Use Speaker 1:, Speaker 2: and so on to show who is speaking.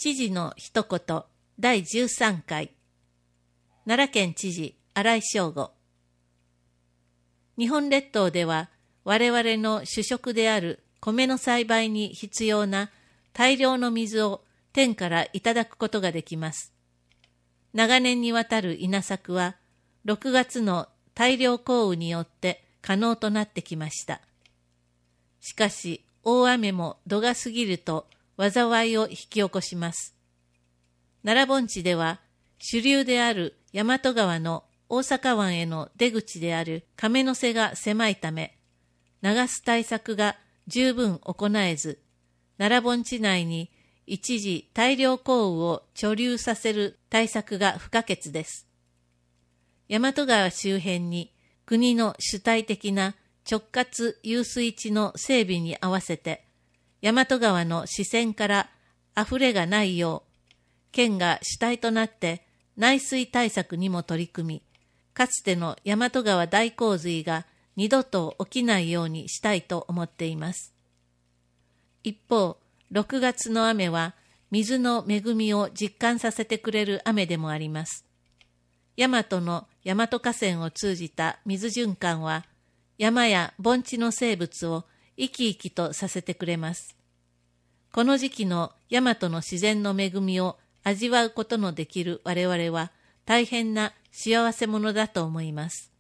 Speaker 1: 知事の一言第13回。奈良県知事新井正吾。日本列島では我々の主食である米の栽培に必要な大量の水を天からいただくことができます。長年にわたる稲作は6月の大量降雨によって可能となってきました。しかし大雨も度が過ぎると災いを引き起こします。奈良盆地では主流である大和川の大阪湾への出口である亀の瀬が狭いため、流す対策が十分行えず、奈良盆地内に一時大量降雨を貯留させる対策が不可欠です。大和川周辺に国の主体的な直轄遊水地の整備に合わせて、大和川の支川から溢れがないよう、県が主体となって内水対策にも取り組み、かつての大和川大洪水が二度と起きないようにしたいと思っています。一方、6月の雨は水の恵みを実感させてくれる雨でもあります。大和の大和河川を通じた水循環は、山や盆地の生物を生き生きとさせてくれます。この時期の大和の自然の恵みを味わうことのできる我々は大変な幸せ者だと思います。